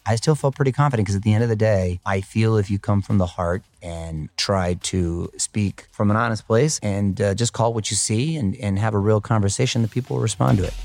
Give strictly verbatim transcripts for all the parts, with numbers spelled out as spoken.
I still felt pretty confident because at the end of the day, I feel if you come from the heart and try to speak from an honest place and uh, just call what you see and, and have a real conversation, that people will respond to it.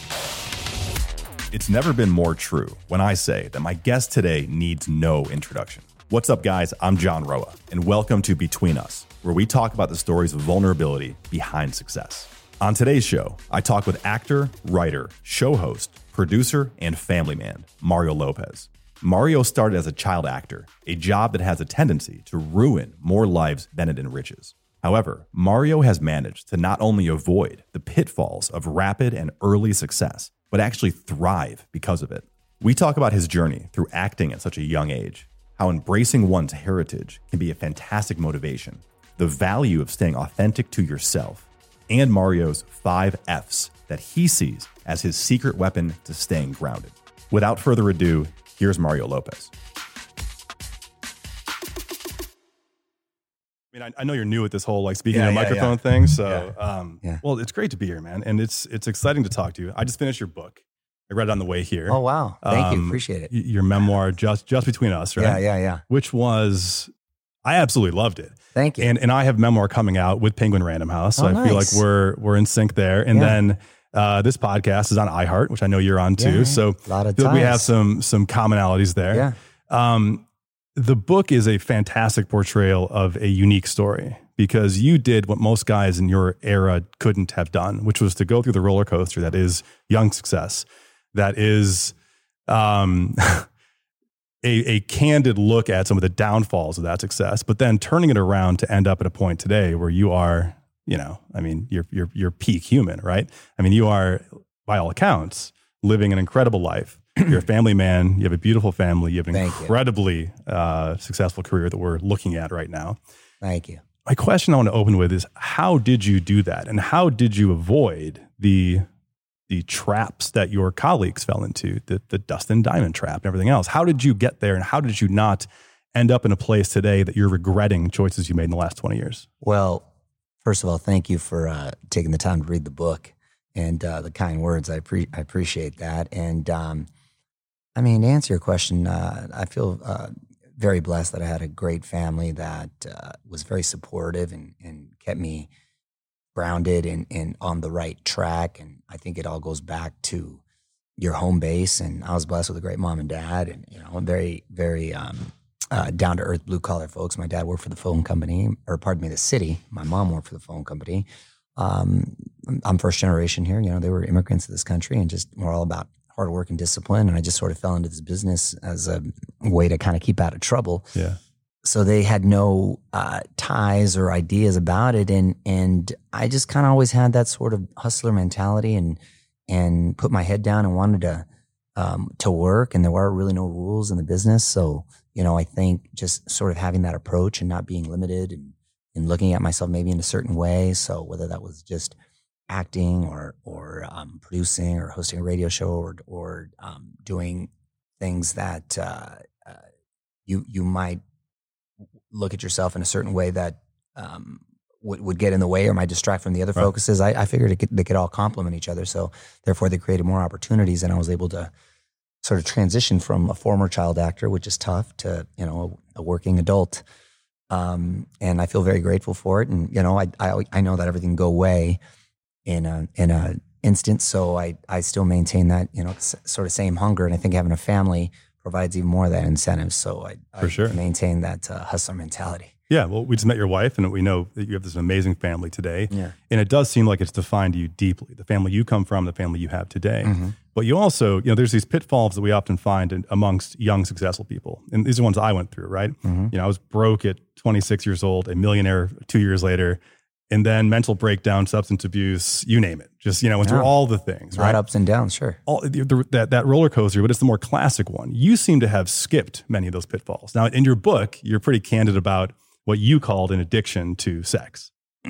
It's never been more true when I say that my guest today needs no introduction. What's up, guys? I'm John Roa, and welcome to Between Us, where we talk about the stories of vulnerability behind success. On today's show, I talk with actor, writer, show host, producer, and family man, Mario Lopez. Mario started as a child actor, a job that has a tendency to ruin more lives than it enriches. However, Mario has managed to not only avoid the pitfalls of rapid and early success, but actually thrive because of it. We talk about his journey through acting at such a young age, how embracing one's heritage can be a fantastic motivation, the value of staying authentic to yourself, and Mario's five F's that he sees as his secret weapon to staying grounded. Without further ado, here's Mario Lopez. I mean, I, I know you're new at this whole like speaking Yeah, in a yeah, microphone yeah. thing, so Yeah. um, Yeah. well, it's great to be here, man, and it's it's exciting to talk to you. I just finished your book. I read it on the way here. Oh, wow. Thank you. Um, Appreciate it. y- Your memoir, just just between us, right? Yeah, yeah, yeah. Which was, I absolutely loved it. Thank you. And and I have memoir coming out with Penguin Random House, so Oh, I feel like nice. we're we're in sync there. And Yeah. then uh, this podcast is on iHeart, which I know you're on too. Yeah, So a lot of I feel like we have ties. some some commonalities there. Yeah. Um, the book is a fantastic portrayal of a unique story because you did what most guys in your era couldn't have done, which was to go through the roller coaster that is young success, that is um, a, a candid look at some of the downfalls of that success, but then turning it around to end up at a point today where you are, you know, I mean, you're you're you're peak human, right? I mean, you are, by all accounts, living an incredible life. You're a family man. You have a beautiful family. You have an Thank you. incredibly uh, successful career that we're looking at right now. Thank you. My question I want to open with is, how did you do that? And how did you avoid the the traps that your colleagues fell into, the, the Dustin Diamond trap and everything else? How did you get there? And how did you not end up in a place today that you're regretting choices you made in the last twenty years? Well, first of all, thank you for uh, taking the time to read the book and uh, the kind words. I, pre- I appreciate that. And um, I mean, to answer your question, uh, I feel uh, very blessed that I had a great family that uh, was very supportive and, and kept me grounded and, and on the right track. And I think it all goes back to your home base. And I was blessed with a great mom and dad, and you know, very, very um, uh, down to earth, blue collar folks. My dad worked for the phone company, or pardon me, the city. My mom worked for the phone company. Um, I'm first generation here. You know, they were immigrants to this country, and just we're all about hard work and discipline. And I just sort of fell into this business as a way to kind of keep out of trouble. Yeah. So they had no uh, ties or ideas about it, and and I just kind of always had that sort of hustler mentality, and and put my head down and wanted to um, to work. And there were really no rules in the business, so you know, I think just sort of having that approach and not being limited, and and looking at myself maybe in a certain way. So whether that was just acting or or um, producing or hosting a radio show or or um, doing things that uh, uh, you you might look at yourself in a certain way that um, would, would get in the way or might distract from the other Right. focuses. I, I figured it could, they could all complement each other. So therefore they created more opportunities, and I was able to sort of transition from a former child actor, which is tough, to, you know, a, a working adult. Um, and I feel very grateful for it. And, you know, I, I, I know that everything can go away in a, in a instant. So I, I still maintain that, you know, s- sort of same hunger. And I think having a family provides even more of that incentive. So I, For I sure. maintain that uh, hustler mentality. Yeah. Well, we just met your wife, and we know that you have this amazing family today. Yeah. And it does seem like it's defined you deeply, the family you come from, the family you have today. Mm-hmm. But you also, you know, there's these pitfalls that we often find in, amongst young, successful people. And these are ones I went through, right? Mm-hmm. You know, I was broke at twenty-six years old, a millionaire two years later, and then mental breakdown, substance abuse, you name it. Just, you know, went through Yeah. all the things, A lot right? of ups and downs, sure. All the, the, that, that roller coaster, but it's the more classic one. You seem to have skipped many of those pitfalls. Now, in your book, you're pretty candid about what you called an addiction to sex.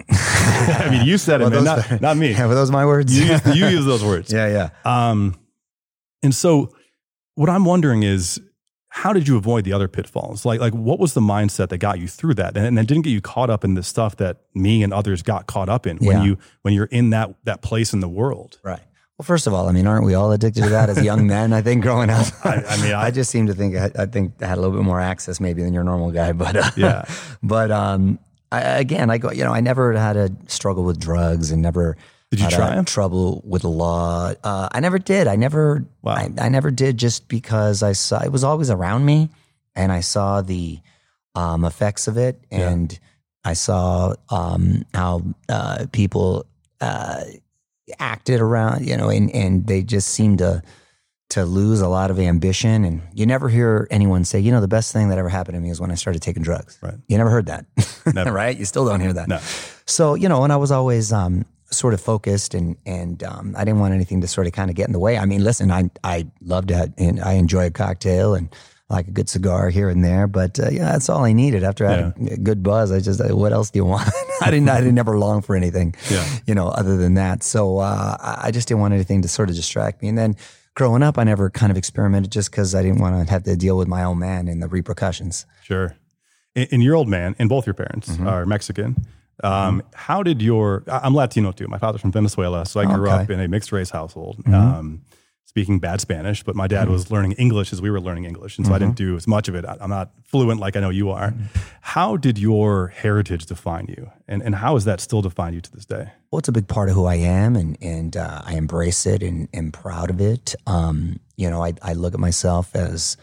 I mean, you said it, Well, man, those- not, not me. Yeah, were those my words? You, use- you use those words. yeah, yeah. Um, and so what I'm wondering is, how did you avoid the other pitfalls? Like, like what was the mindset that got you through that? And, and it didn't get you caught up in the stuff that me and others got caught up in when Yeah. you, when you're in that, that place in the world. Right. Well, first of all, I mean, aren't we all addicted to that as young men? I think growing up, I, I mean, I, I just seem to think I, I think I had a little bit more access maybe than your normal guy, but uh, yeah. But um, I, again, I go, you know, I never had a struggle with drugs and never did you had try a them? trouble with the law. Uh, I never did. I never. Wow. I, I never did just because I saw it was always around me, and I saw the um, effects of it, and yeah. I saw um, how uh, people. Uh, acted around, you know, and, and they just seem to to lose a lot of ambition. And you never hear anyone say, you know, the best thing that ever happened to me is when I started taking drugs. Right. You never heard that, Never. right? You still don't hear that. No. So, you know, and I was always um, sort of focused and and um, I didn't want anything to sort of kind of get in the way. I mean, listen, I I love to, and I enjoy a cocktail and like a good cigar here and there, but uh, yeah, that's all I needed after I had yeah. a good buzz. I just, what else do you want? I didn't, I didn't ever long for anything, yeah. you know, other than that. So uh, I just didn't want anything to sort of distract me. And then growing up, I never kind of experimented just because I didn't want to have to deal with my old man and the repercussions. Sure. And, and your old man and both your parents mm-hmm. are Mexican. Um, mm-hmm. How did your, I'm Latino too. My father's from Venezuela, so I grew okay. up in a mixed race household. Mm-hmm. Um, speaking bad Spanish, but my dad mm-hmm. was learning English as we were learning English. And so mm-hmm. I didn't do as much of it. I'm not fluent like I know you are. Mm-hmm. How did your heritage define you? And and how has that still defined you to this day? Well, it's a big part of who I am, and and uh, I embrace it and am proud of it. Um, you know, I, I look at myself as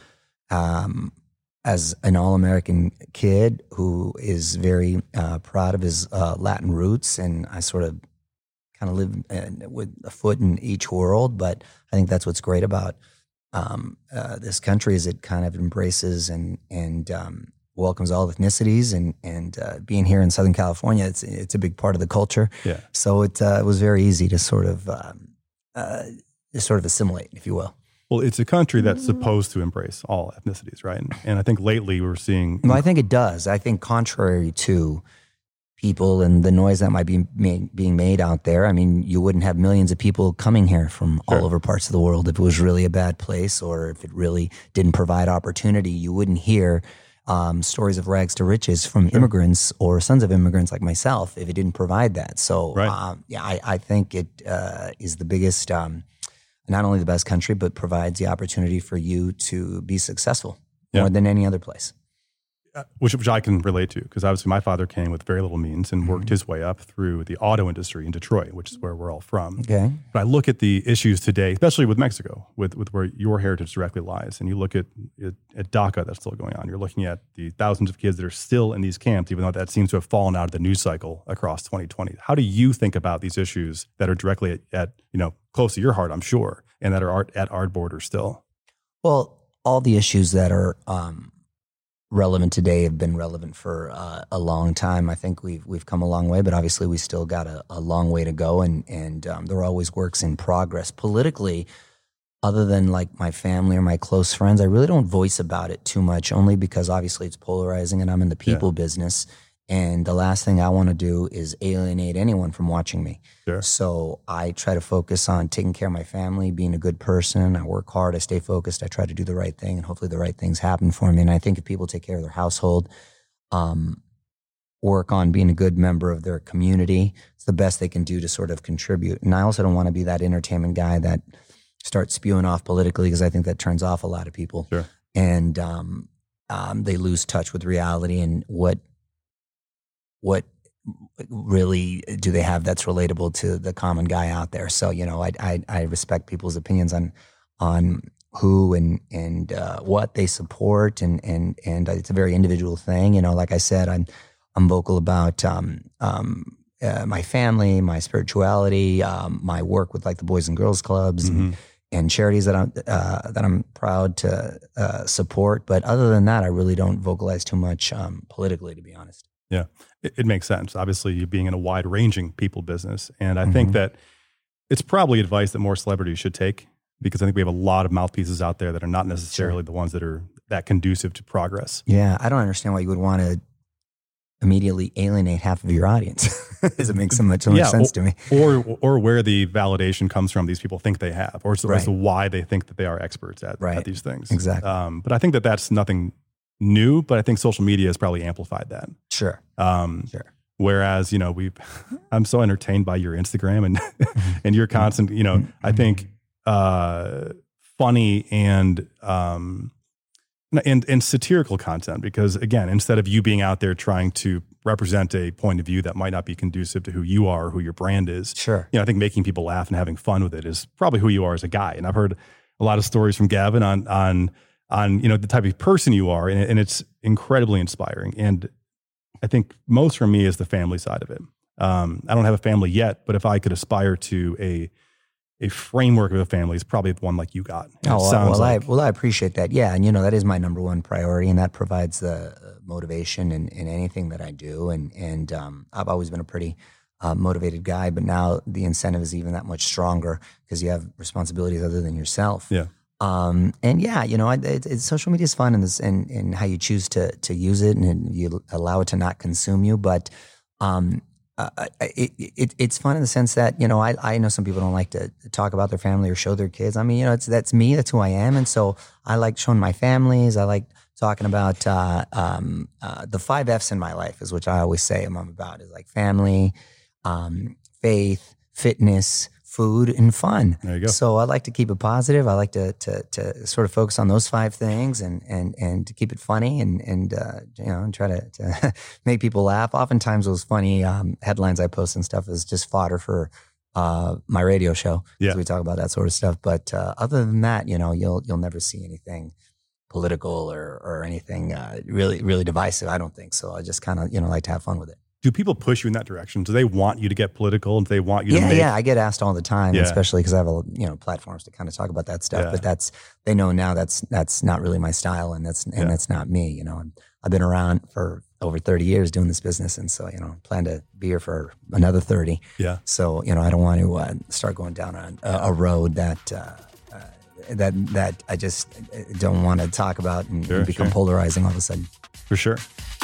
um, as an all-American kid who is very uh, proud of his uh, Latin roots, and I sort of kind of live uh, with a foot in each world, but I think that's what's great about um, uh, this country is it kind of embraces and and um, welcomes all ethnicities, and and uh, being here in Southern California, it's it's a big part of the culture. Yeah. So it uh, it was very easy to sort of um, uh, just sort of assimilate, if you will. Well, it's a country that's supposed to embrace all ethnicities, right? And I think lately we're seeing. Well, I think it does. I think contrary to people and the noise that might be made, being made out there. I mean, you wouldn't have millions of people coming here from sure. all over parts of the world if it was really a bad place or if it really didn't provide opportunity. You wouldn't hear um, stories of rags to riches from sure. immigrants or sons of immigrants like myself if it didn't provide that. So, right. um, yeah, I, I think it uh, is the biggest, um, not only the best country, but provides the opportunity for you to be successful yeah. more than any other place. Which, which I can relate to, because obviously my father came with very little means and worked mm-hmm. his way up through the auto industry in Detroit, which is where we're all from. Okay. But I look at the issues today, especially with Mexico, with, with where your heritage directly lies, and you look at, at at DACA that's still going on. You're looking at the thousands of kids that are still in these camps, even though that seems to have fallen out of the news cycle across twenty twenty. How do you think about these issues that are directly at, at you know close to your heart, I'm sure, and that are at our border still? Well, all the issues that are um, relevant today have been relevant for uh, a long time. I think we've we've come a long way, but obviously we still got a, a long way to go, and and um, there are always works in progress. Politically, other than like my family or my close friends, I really don't voice about it too much, only because obviously it's polarizing and I'm in the people yeah. business. And the last thing I want to do is alienate anyone from watching me. Sure. So I try to focus on taking care of my family, being a good person. I work hard. I stay focused. I try to do the right thing, and hopefully the right things happen for me. And I think if people take care of their household, um, work on being a good member of their community, it's the best they can do to sort of contribute. And I also don't want to be that entertainment guy that starts spewing off politically, because I think that turns off a lot of people. Sure. And um, um, they lose touch with reality and what what really do they have that's relatable to the common guy out there. So, you know, I I, I respect people's opinions on on who and and uh, what they support, and and and it's a very individual thing. You know, like I said, I'm I'm vocal about um, um, uh, my family, my spirituality, um, my work with like the Boys and Girls Clubs. Mm-hmm. and, and charities that I'm uh, that I'm proud to uh, support. But other than that, I really don't vocalize too much um, politically, to be honest. Yeah, it, it makes sense. Obviously, you being in a wide-ranging people business. And I Mm-hmm. think that it's probably advice that more celebrities should take, because I think we have a lot of mouthpieces out there that are not necessarily Sure. the ones that are that conducive to progress. Yeah, I don't understand why you would want to immediately alienate half of your audience. Doesn't make so much, so much Yeah, sense or, to me. Or or where the validation comes from these people think they have, or so Right. as to why they think that they are experts at, Right. at these things. Exactly. Um, but I think that that's nothing new, but I think social media has probably amplified that. Sure. Um, Sure. Whereas, you know, we, I'm so entertained by your Instagram and, and your constant, you know, I think, uh, funny and, um, and, and satirical content, because again, instead of you being out there trying to represent a point of view that might not be conducive to who you are, or who your brand is, sure. You know, I think making people laugh and having fun with it is probably who you are as a guy. And I've heard a lot of stories from Gavin on, on, on, you know, the type of person you are, and, and it's incredibly inspiring. And I think most for me is the family side of it. Um, I don't have a family yet, but if I could aspire to a a framework of a family, it's probably one like you got. And oh, it sounds well, like, I, well, I appreciate that. Yeah, and you know that is my number one priority, and that provides the uh, motivation in, in anything that I do. And and um, I've always been a pretty uh, motivated guy, but now the incentive is even that much stronger because you have responsibilities other than yourself. Yeah. Um, and yeah, you know, it, it, it's, social media is fun in this, and and how you choose to to use it, and you allow it to not consume you. But um, uh, it, it it's fun in the sense that, you know, I I know some people don't like to talk about their family or show their kids. I mean, you know, it's that's me, that's who I am, and so I like showing my families. I like talking about uh, um, uh, the five F's in my life, is which I always say I'm about, is like family, um, faith, fitness, food, and fun. There you go. So I like to keep it positive. I like to to to sort of focus on those five things, and and and to keep it funny, and and uh, you know, and try to, to make people laugh. Oftentimes, those funny um, headlines I post and stuff is just fodder for uh, my radio show. Yeah, we talk about that sort of stuff. But uh, other than that, you know, you'll you'll never see anything political or or anything uh, really really divisive. I don't think so. I just kind of, you know, like to have fun with it. Do people push you in that direction? Do they want you to get political, and do they want you yeah, to make... Yeah, I get asked all the time, yeah. especially because I have a, you know, platforms to kind of talk about that stuff. Yeah. But that's, they know now that's that's not really my style, and that's and yeah. that's not me. You know, and I've been around for over thirty years doing this business, and so, you know, plan to be here for another thirty. Yeah. So, you know, I don't want to uh, start going down a, a road that uh, uh, that that I just don't want to talk about and, sure, and become sure. polarizing all of a sudden. For sure.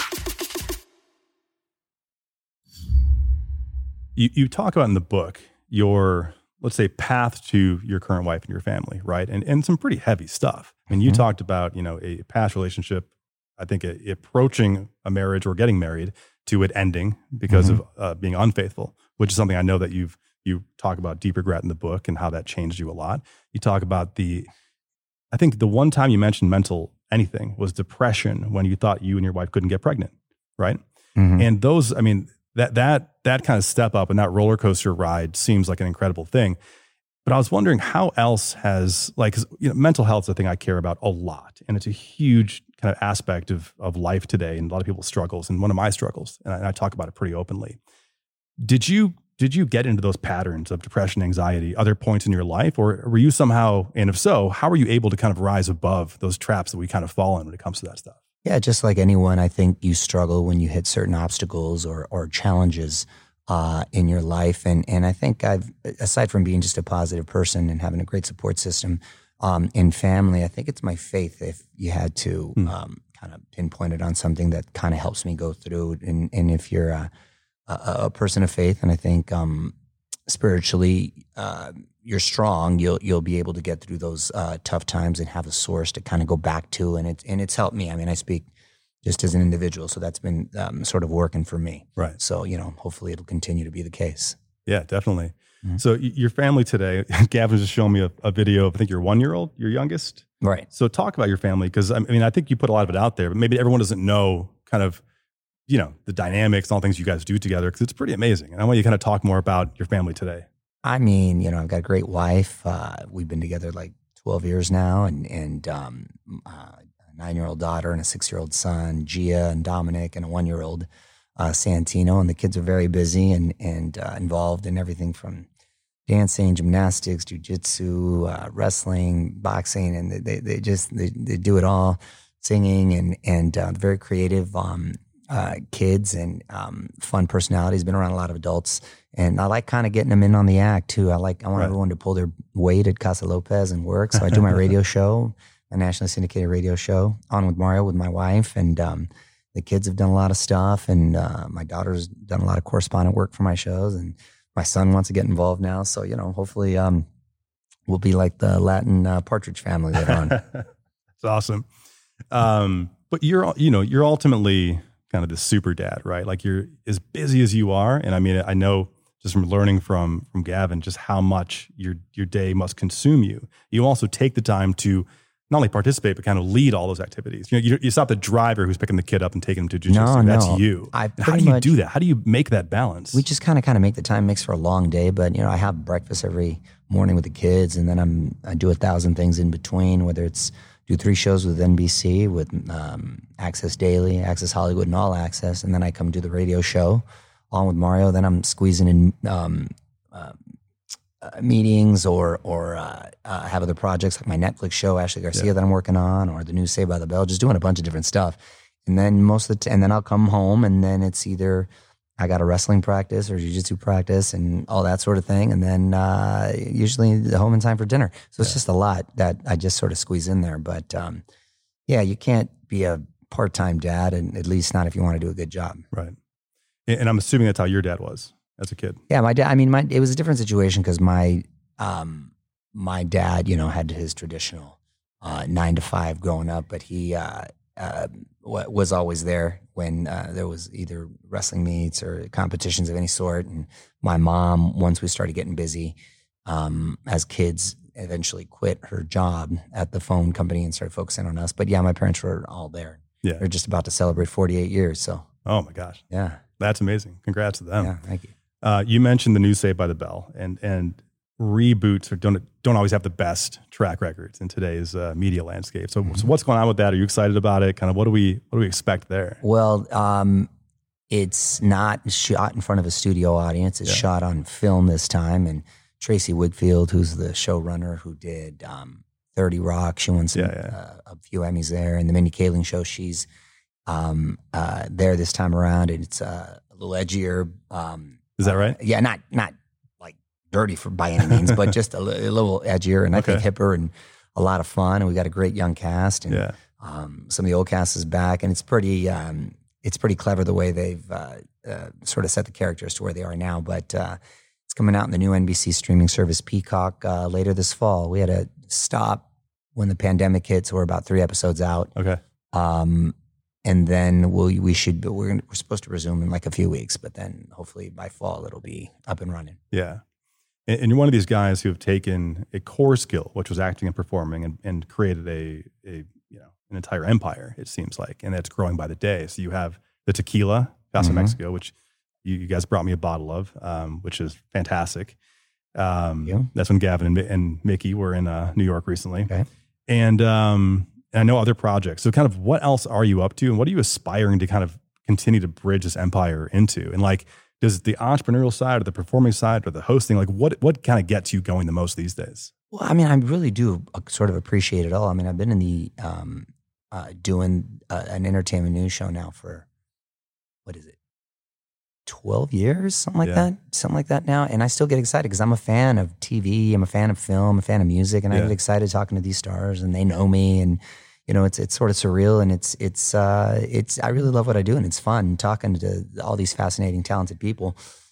You, you talk about in the book your, let's say, path to your current wife and your family, right? And and some pretty heavy stuff. I mean, you mm-hmm. talked about, you know, a past relationship, I think a, approaching a marriage or getting married, to it ending because mm-hmm. of uh, being unfaithful, which is something I know that you've, you talk about deep regret in the book and how that changed you a lot. You talk about the, I think the one time you mentioned mental anything was depression, when you thought you and your wife couldn't get pregnant, right? Mm-hmm. And those, I mean, That that that kind of step up and that roller coaster ride seems like an incredible thing. But I was wondering how else has, like, 'cause, you know, mental health is a thing I care about a lot, and it's a huge kind of aspect of of life today, and a lot of people's struggles, and one of my struggles, and I, and I talk about it pretty openly. Did you did you get into those patterns of depression, anxiety, other points in your life, or were you somehow, and if so, how were you able to kind of rise above those traps that we kind of fall in when it comes to that stuff? Yeah, just like anyone, I think you struggle when you hit certain obstacles or or challenges uh, in your life. And and I think I've, aside from being just a positive person and having a great support system um, in family, I think it's my faith. If you had to mm. um, kind of pinpoint it on something that kind of helps me go through, and and if you're a, a, a person of faith, and I think um, spiritually uh, you're strong, you'll you'll be able to get through those uh, tough times and have a source to kind of go back to, and it and it's helped me. I mean, I speak just as an individual, so that's been um, sort of working for me. Right. So, you know, hopefully it'll continue to be the case. Yeah, definitely. Mm-hmm. So y- your family today, Gavin just showing me a, a video of, I think, your one-year-old, your youngest. Right. So talk about your family, because I mean, I think you put a lot of it out there, but maybe everyone doesn't know kind of, you know, the dynamics and all the things you guys do together, because it's pretty amazing. And I want you to kind of talk more about your family today. I mean, you know, I've got a great wife. Uh, we've been together like twelve years now, and and um, uh, a nine-year-old daughter and a six-year-old son, Gia and Dominic, and a one-year-old uh, Santino. And the kids are very busy and and uh, involved in everything from dancing, gymnastics, jujitsu, uh, wrestling, boxing, and they they, they just they, they do it all. Singing and and uh, very creative um, uh, kids and um, fun personalities. Been around a lot of adults. And I like kind of getting them in on the act too. I like I want right. everyone to pull their weight at Casa Lopez and work. So I do my radio show, a nationally syndicated radio show, On with Mario with my wife, and um, the kids have done a lot of stuff. And uh, my daughter's done a lot of correspondent work for my shows, and my son wants to get involved now. So, you know, hopefully um, we'll be like the Latin uh, Partridge Family later on. It's awesome. Um, but you're you know you're ultimately kind of the super dad, right? Like you're as busy as you are. And I mean, I know just from learning from, from Gavin, just how much your, your day must consume you. You also take the time to not only participate, but kind of lead all those activities. You know, you, you stop the driver who's picking the kid up and taking him to jiu-jitsu. No, That's no. you. I how do you much, do that? How do you make that balance? We just kind of kind of make the time mix for a long day. But, you know, I have breakfast every morning with the kids, and then I'm I do a thousand things in between, whether it's do three shows with N B C, with um, Access Daily, Access Hollywood, and All Access. And then I come do the radio show on with Mario. Then I'm squeezing in um, uh, Uh, meetings or or uh, uh, have other projects like my Netflix show, Ashley Garcia, yeah. that I'm working on, or the new Saved by the Bell, just doing a bunch of different stuff. And then most of the t- and then I'll come home, and then it's either I got a wrestling practice or jiu-jitsu practice and all that sort of thing. And then uh, usually home in time for dinner. So it's yeah. just a lot that I just sort of squeeze in there. But um, yeah, you can't be a part-time dad, and at least not if you want to do a good job. Right. And I'm assuming that's how your dad was as a kid. Yeah, my dad, I mean, my, it was a different situation because my, um, my dad, you know, had his traditional uh, nine to five growing up, but he uh, uh, was always there when uh, there was either wrestling meets or competitions of any sort. And my mom, once we started getting busy um, as kids, eventually quit her job at the phone company and started focusing on us. But yeah, my parents were all there. Yeah. They're just about to celebrate forty-eight years. So. Oh my gosh. Yeah. That's amazing. Congrats to them. Yeah, thank you. Uh, you mentioned the new Saved by the Bell, and and reboots are don't don't always have the best track records in today's uh, media landscape. So, mm-hmm. so what's going on with that? Are you excited about it? Kind of what do we what do we expect there? Well, um, it's not shot in front of a studio audience. It's yeah. shot on film this time, and Tracy Wigfield, who's the showrunner who did um, thirty Rock, she won some, yeah, yeah. Uh, a few Emmys there, and the Mindy Kaling show, she's um, uh, there this time around, and it's uh, a little edgier. Um, Is that right? Uh, yeah, not not like dirty for by any means, but just a, li- a little edgier, and I okay. think hipper and a lot of fun. And we got a great young cast, and yeah. um, some of the old cast is back, and it's pretty um, it's pretty clever the way they've uh, uh, sort of set the characters to where they are now. But uh, it's coming out in the new N B C streaming service Peacock uh, later this fall. We had to stop when the pandemic hit, so we're about three episodes out. Okay. Um, And then we'll, we should, we're, gonna, we're supposed to resume in like a few weeks, but then hopefully by fall it'll be up and running. Yeah. And, and you're one of these guys who have taken a core skill, which was acting and performing, and, and created a, a, you know, an entire empire, it seems like, and that's growing by the day. So you have the tequila, Casa mm-hmm. Mexico, which you, you guys brought me a bottle of, um, which is fantastic. Um, yeah. That's when Gavin and, and Mickey were in uh, New York recently. Okay. And, um, And I know other projects. So kind of what else are you up to, and what are you aspiring to kind of continue to bridge this empire into? And like, does the entrepreneurial side or the performing side or the hosting, like what, what kind of gets you going the most these days? Well, I mean, I really do sort of appreciate it all. I mean, I've been in the, um, uh, doing uh, an entertainment news show now for, what is it? twelve years, something like yeah. that, something like that now. And I still get excited because I'm a fan of T V. I'm a fan of film, I'm a fan of music. And yeah. I get excited talking to these stars, and they know me, and, you know, it's, it's sort of surreal, and it's, it's, uh, it's, I really love what I do, and it's fun talking to all these fascinating, talented people.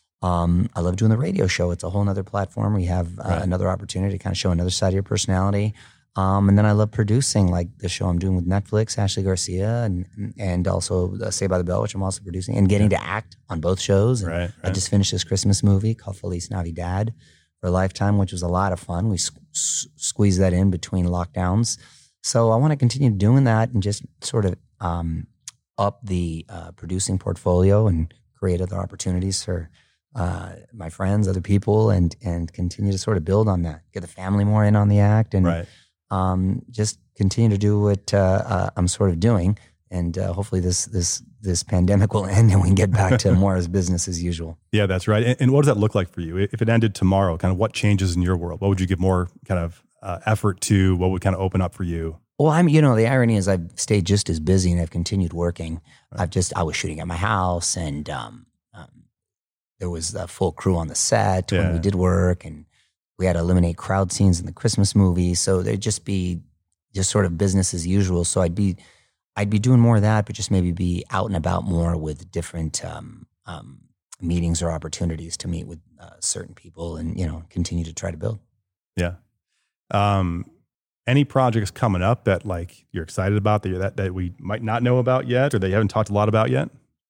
Um, I love doing the radio show. It's a whole nother platform where you have uh, right. another opportunity to kind of show another side of your personality. Um, and then I love producing, like the show I'm doing with Netflix, Ashley Garcia, and and also uh, Saved by the Bell, which I'm also producing, and getting to act on both shows. And right, right. I just finished this Christmas movie called Feliz Navidad for Lifetime, which was a lot of fun. We squ- squeezed that in between lockdowns. So I want to continue doing that and just sort of um, up the uh, producing portfolio and create other opportunities for uh, my friends, other people, and and continue to sort of build on that. Get the family more in on the act, and right. um, just continue to do what uh, uh, I'm sort of doing. And uh, hopefully this this this pandemic will end and we can get back to more as business as usual. Yeah, that's right. And, and what does that look like for you? If it ended tomorrow, kind of what changes in your world? What would you give more kind of uh, effort to? What would kind of open up for you? Well, I'm, you know, the irony is I've stayed just as busy and I've continued working. Right. I've just, I was shooting at my house, and um, um, there was a full crew on the set yeah. when we did work, and we had to eliminate crowd scenes in the Christmas movie. So there'd just be just sort of business as usual. So I'd be, I'd be doing more of that, but just maybe be out and about more with different um, um, meetings or opportunities to meet with uh, certain people, and, you know, continue to try to build. Yeah. Um, Any projects coming up that like you're excited about that, that that we might not know about yet, or that you haven't talked a lot about yet?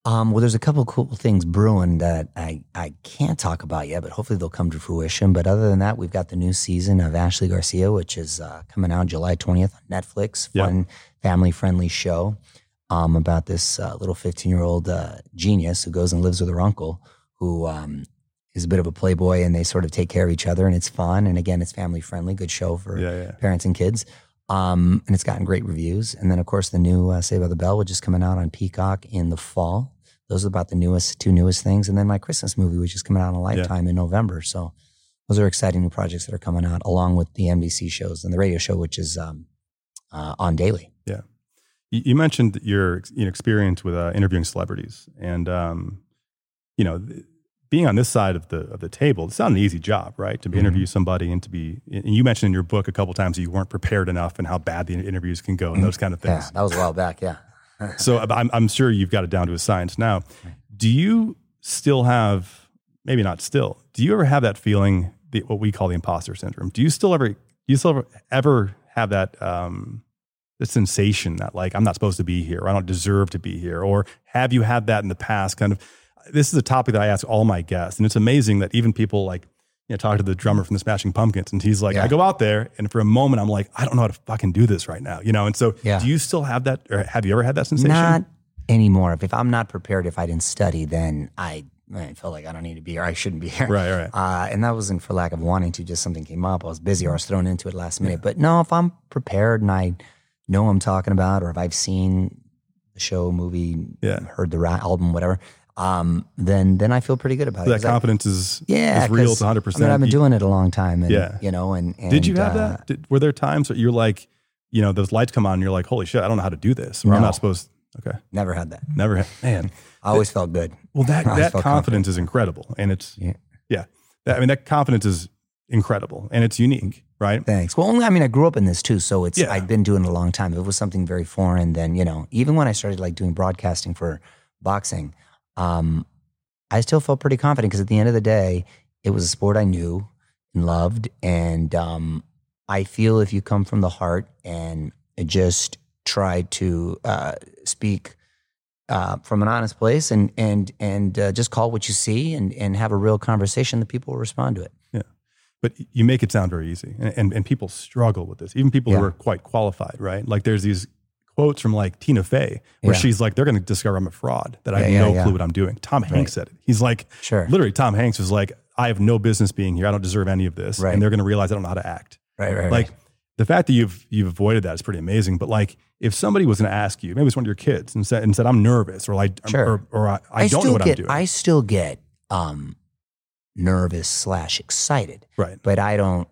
Um, well, there's a couple of cool things brewing that I, I can't talk about yet, but hopefully they'll come to fruition. But other than that, we've got the new season of Ashley Garcia, which is uh, coming out July twentieth on Netflix. Fun, yep. family-friendly show um, about this uh, little fifteen-year-old uh, genius who goes and lives with her uncle, who um, is a bit of a playboy, and they sort of take care of each other, and it's fun. And again, it's family-friendly, good show for yeah, yeah. parents and kids. Um, and it's gotten great reviews. And then, of course, the new uh, Saved by the Bell, which is coming out on Peacock in the fall. Those are about the newest, two newest things. And then my Christmas movie, which is coming out on Lifetime yeah. in November. So those are exciting new projects that are coming out, along with the N B C shows and the radio show, which is um, uh, on daily. Yeah. You mentioned your you know, experience with uh, interviewing celebrities. And, um, you know, being on this side of the of the table, it's not an easy job, right? To be mm-hmm. interview somebody and to be, and you mentioned in your book a couple of times that you weren't prepared enough and how bad the interviews can go and those kind of things. Yeah, that was a while back, yeah. So I'm, I'm sure you've got it down to a science now. Do you still have, maybe not still, do you ever have that feeling, the, what we call the imposter syndrome? Do you still ever, do you still ever, ever have that um, the sensation that like, I'm not supposed to be here, or I don't deserve to be here? Or have you had that in the past? Kind of, this is a topic that I ask all my guests. And it's amazing that even people like, you know, talk to the drummer from the Smashing Pumpkins, and he's like, yeah. I go out there, and for a moment, I'm like, I don't know how to fucking do this right now, you know? And so yeah. do you still have that, or have you ever had that sensation? Not anymore. If I'm not prepared, if I didn't study, then I, I felt like I don't need to be here. I shouldn't be here. Right, right. Uh, and that wasn't for lack of wanting to, just something came up. I was busy or I was thrown into it last minute. Yeah. But no, if I'm prepared and I know what I'm talking about, or if I've seen the show, movie, yeah. heard the ra- album, whatever, um, then then I feel pretty good about so it. That confidence I, is, yeah, is real to one hundred percent. I mean, I've been doing it a long time. And, yeah. you know, and, and did you have uh, that? Did, were there times that you're like, you know, those lights come on and you're like, holy shit, I don't know how to do this. Or no, I'm not supposed to. Okay. Never had that. Never had, man. I always felt good. Well, that, that confidence confident. is incredible. And it's, yeah. yeah. That, I mean, that confidence is incredible and it's unique, right? Thanks. Well, only, I mean, I grew up in this too. So it's, yeah. I've been doing it a long time. If it was something very foreign, then, you know, even when I started like doing broadcasting for boxing, um, I still felt pretty confident because at the end of the day, it was a sport I knew and loved. And um, I feel if you come from the heart and just try to uh, speak uh, from an honest place and and and uh, just call what you see and, and have a real conversation, the people will respond to it. Yeah. But you make it sound very easy. And, and, and people struggle with this, even people yeah. who are quite qualified, right? Like there's these quotes from like Tina Fey, where yeah. she's like, they're going to discover I'm a fraud, that I have yeah, no yeah, clue yeah. what I'm doing. Tom Hanks right. said it. He's like, sure. literally Tom Hanks was like, I have no business being here. I don't deserve any of this. Right. And they're going to realize I don't know how to act. Right, right, Like right. the fact that you've, you've avoided that is pretty amazing. But like, if somebody was going to ask you, maybe it's one of your kids and said, and said I'm nervous, or like, sure. or, or I, I, I don't know what get, I'm doing. I still get um, nervous slash excited. Right. But I don't,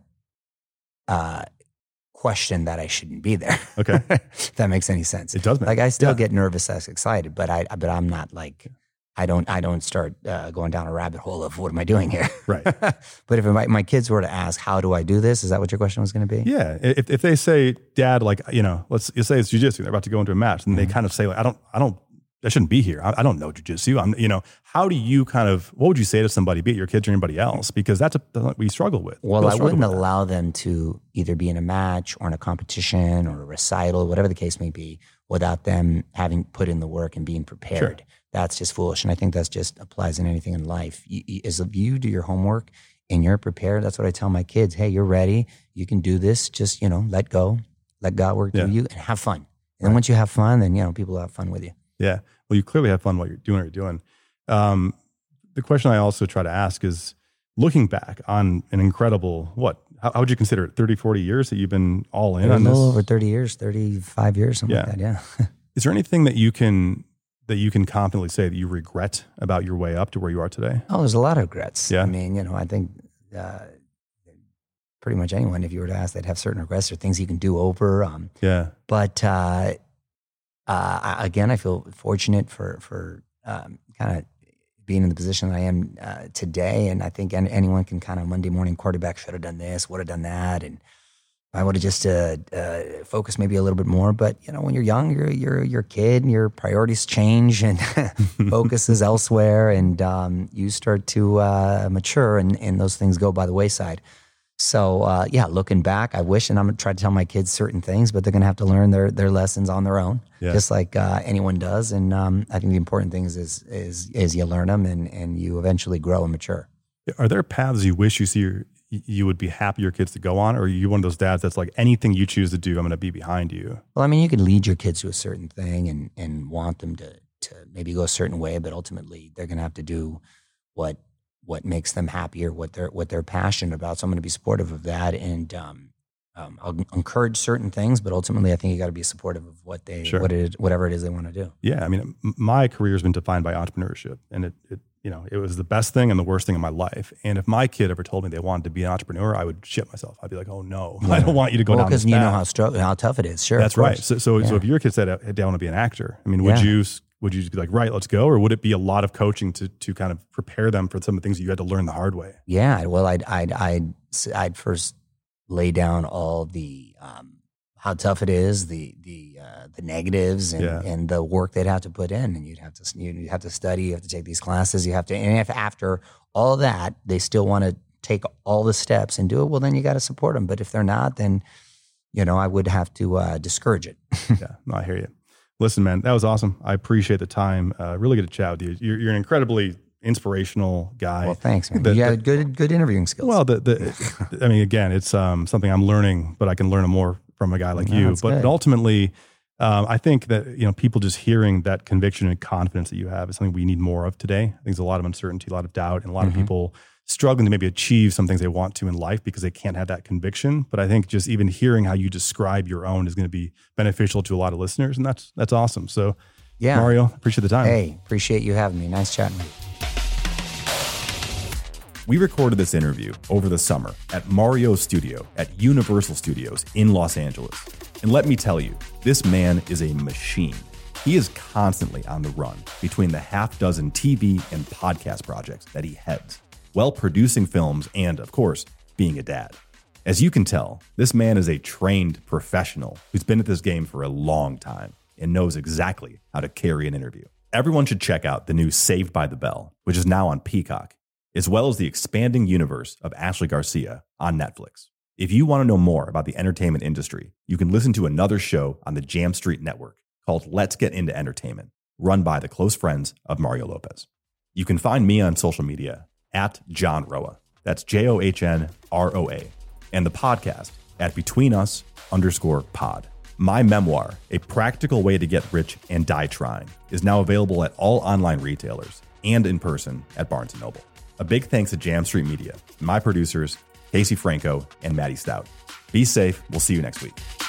uh, question that I shouldn't be there. Okay. If that makes any sense. It does make Like I still yeah. get nervous as excited, but I but I'm not like I don't I don't start uh, going down a rabbit hole of what am I doing here. Right. But if my, my kids were to ask, how do I do this? Is that what your question was going to be? Yeah. If if they say, Dad, like, you know, let's, let's say it's jujitsu, they're about to go into a match, and mm-hmm. they kind of say, like, I don't, I don't, I shouldn't be here. I, I don't know jujitsu. I'm, you know, how do you kind of, what would you say to somebody, be it your kids or anybody else? Because that's a, we struggle with. Well, I wouldn't allow them to either be in a match or in a competition or a recital, whatever the case may be, without them having put in the work and being prepared. Sure. That's just foolish. And I think that's just applies in anything in life. You, you, as if you do your homework and you're prepared, that's what I tell my kids. Hey, you're ready. You can do this. Just, you know, let go, let God work yeah. through you and have fun. And right. then once you have fun, then, you know, people have fun with you. Yeah. Well, you clearly have fun while you're doing what you're doing. Um, the question I also try to ask is, looking back on an incredible, what, how, how would you consider it, thirty, forty years that you've been all in on this? A little over thirty years, thirty-five years, something yeah. like that, yeah. Is there anything that you can, that you can confidently say that you regret about your way up to where you are today? Oh, there's a lot of regrets. Yeah. I mean, you know, I think uh, pretty much anyone, if you were to ask, they'd have certain regrets or things you can do over. Um, yeah. But uh, uh, I, again, I feel fortunate for for um, kind of being in the position that I am uh, today. And I think any, anyone can kind of Monday morning quarterback, should have done this, would have done that. And I would have just uh, uh, focused maybe a little bit more. But, you know, when you're young, you're, you're, you're a kid and your priorities change and focus is elsewhere. And um, you start to uh, mature and, and those things go by the wayside. So uh, yeah, looking back, I wish, and I'm gonna try to tell my kids certain things, but they're gonna have to learn their their lessons on their own, yeah. just like uh, anyone does. And um, I think the important thing is is is, is you learn them and and you eventually grow and mature. Are there paths you wish you see your, you would be happy your kids to go on, or are you one of those dads that's like, anything you choose to do, I'm going to be behind you? Well, I mean, you can lead your kids to a certain thing and and want them to to maybe go a certain way, but ultimately they're going to have to do what. what makes them happy or what they're what they're passionate about. So I'm going to be supportive of that, and um, um, I'll encourage certain things. But ultimately, I think you got to be supportive of what they sure. what it is, whatever it is they want to do. Yeah, I mean, my career has been defined by entrepreneurship, and it, it you know it was the best thing and the worst thing in my life. And if my kid ever told me they wanted to be an entrepreneur, I would shit myself. I'd be like, oh no, yeah. I don't want you to go well, down this path. Because you know how str- how tough it is. Sure, that's right. So so, yeah. so if your kid said, "Hey, I want to be an actor," I mean, would yeah. you? Would you just be like, right, let's go? Or would it be a lot of coaching to to kind of prepare them for some of the things that you had to learn the hard way? Yeah, well, I'd I'd I'd, I'd first lay down all the um, how tough it is, the the uh, the negatives, and, yeah. and the work they'd have to put in, and you'd have to you have to study, you have to take these classes, you have to, and if after all that they still want to take all the steps and do it, well, then you got to support them. But if they're not, then you know I would have to uh, discourage it. Yeah, no, I hear you. Listen, man, that was awesome. I appreciate the time. Uh, really good to chat with you. You're, you're an incredibly inspirational guy. Well, thanks, man. The, you have good good interviewing skills. Well, the, the I mean, again, it's um, something I'm learning, but I can learn more from a guy like no, you. But, but ultimately, um, I think that you know people just hearing that conviction and confidence that you have is something we need more of today. I think there's a lot of uncertainty, a lot of doubt, and a lot mm-hmm. of people struggling to maybe achieve some things they want to in life because they can't have that conviction. But I think just even hearing how you describe your own is going to be beneficial to a lot of listeners. And that's, that's awesome. So yeah, Mario, appreciate the time. Hey, appreciate you having me. Nice chatting with you. We recorded this interview over the summer at Mario's studio at Universal Studios in Los Angeles. And let me tell you, this man is a machine. He is constantly on the run between the half dozen T V and podcast projects that he heads, while producing films and, of course, being a dad. As you can tell, this man is a trained professional who's been at this game for a long time and knows exactly how to carry an interview. Everyone should check out the new Saved by the Bell, which is now on Peacock, as well as the expanding universe of Ashley Garcia on Netflix. If you want to know more about the entertainment industry, you can listen to another show on the Jam Street Network called Let's Get Into Entertainment, run by the close friends of Mario Lopez. You can find me on social media at John Roa. That's J O H N R O A. And the podcast at Between Us underscore pod. My memoir, A Practical Way to Get Rich and Die Trying, is now available at all online retailers and in person at Barnes and Noble. A big thanks to Jam Street Media, my producers, Casey Franco and Maddie Stout. Be safe. We'll see you next week.